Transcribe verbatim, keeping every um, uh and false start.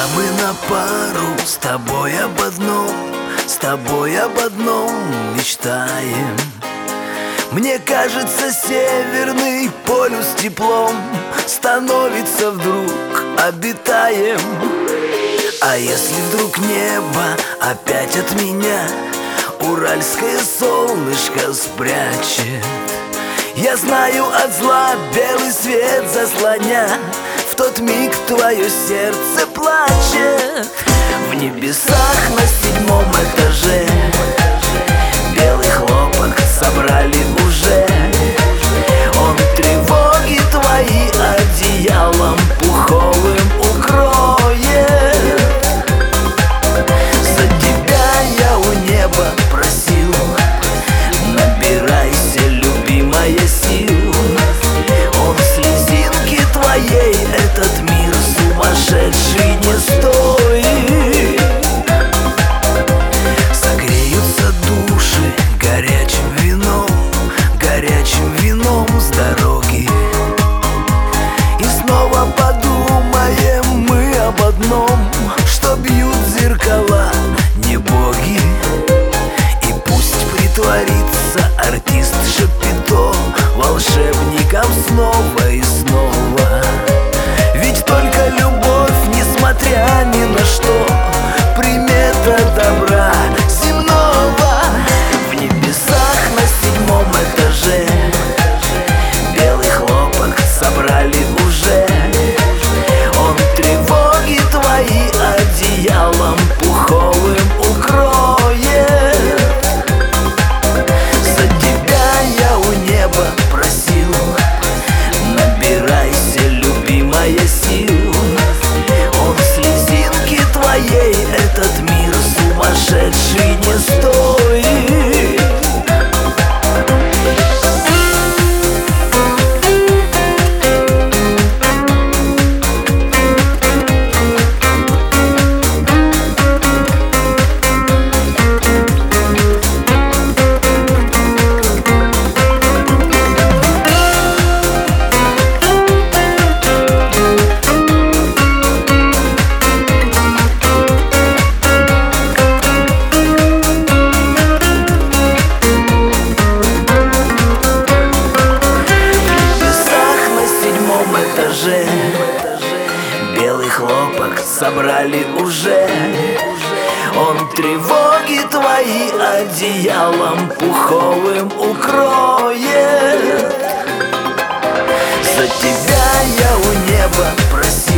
мы на пару с тобой об одном, с тобой об одном мечтаем. Мне кажется, Северный полюс теплом становится вдруг обитаем. А если вдруг небо опять от меня уральское солнышко спрячет, я знаю, от зла белый свет заслоня, в тот миг твое сердце плачет. В небесах на седьмом этаже белый хлопок собрали уже. Он тревоги твои одеялом пуховым укроет. За тебя я у неба просил, набирайся, любимая, сил. Он слезинки твоей этот мир сумасшедший не стоит. Согреются души горячим вином, горячим вином с дороги. И снова подумаем мы об одном, что бьют зеркала не боги. И пусть притворится артист Шапито волшебником снова и снова. Ведь только любовь, несмотря ни на что, примета добра земного. В небесах на седьмом этаже белый хлопок собрали уже. Он тревоги твои одеялом пуховым укроет. За тебя я у неба просил, набирайся, любимая, сил. Он слезинки твоей этот мир сумасшедший не стоит. Белый хлопок собрали уже. Он тревоги твои одеялом пуховым укроет. За тебя я у неба просил,